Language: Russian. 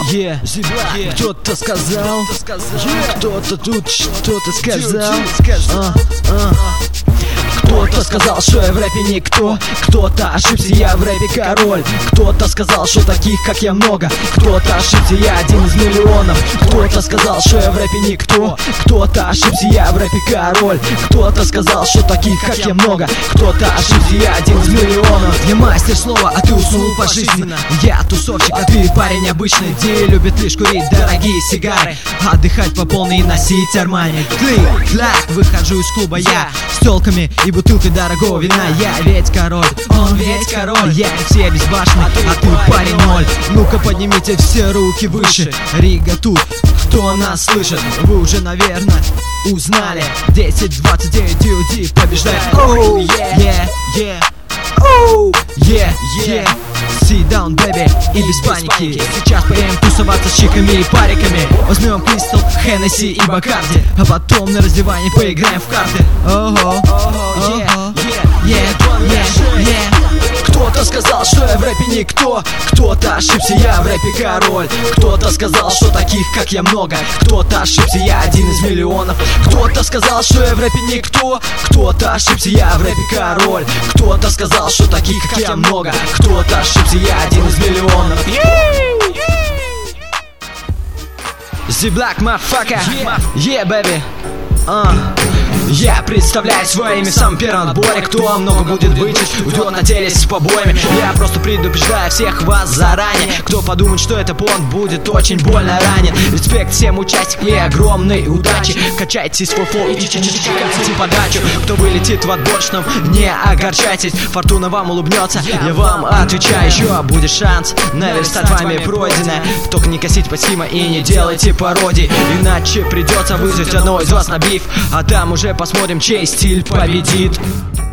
Кто-то сказал, кто-то тут что-то сказал. Кто-то сказал, что я в рэпе никто, кто-то ошибся, я в рэпе король. Кто-то сказал, что таких как я много, кто-то ошибся, я один из миллионов. Кто-то сказал, что я в рэпе никто, кто-то ошибся, я в рэпе король. Кто-то сказал, что таких как я много, кто-то ошибся, я один из миллионов. Я мастер слова, а ты уснул пожизненно. Я тусовщик, а ты парень обычный, где любит лишь курить дорогие сигары, отдыхать по полной и носить Армани. Клик-клак, выхожу из клуба я с тёлками и бутылкой дорогого вина. Я ведь король, он ведь король. Я все безбашенный, а ты парень ноль. Ну-ка поднимите все руки выше. Рига тут, кто нас слышит? Вы уже, наверное, узнали. 10-29 DOD побеждает. Оу, yeah. Оу, yeah. Sit down, baby, и без паники. Сейчас поедем тусоваться с чиками и париками. Возьмем Кристал, Хеннесси и Бакарди, а потом на раздевании поиграем в карты. Кто-то сказал, что я в рэпе никто, кто-то ошибся, я в рэпе король. Кто-то сказал, что таких как я много, кто-то ошибся, я один из миллионов. Кто-то сказал, что я в рэпе никто, кто-то ошибся, я в рэпе король. Кто-то сказал, что таких как я много, кто-то ошибся, я один из миллионов. The Black Motherfucker, yeah baby. Я представляю свое имя в самом первом отборе. Кто много будет бычить, уйдет на теле с побоями. Я просто предупреждаю всех вас заранее. Кто подумает, что это понт, будет очень больно ранен. Респект всем участникам и огромной удачи. Качайте свой флоу и чикайте подачу. Кто вылетит в отборочном, не огорчайтесь, фортуна вам улыбнется, я вам отвечаю. Еще будет шанс наверстать вами пройденное. Только не косите под Сима и не делайте пародий, иначе придется вызвать одного из вас на биф, а там уже посмотрим, чей стиль победит.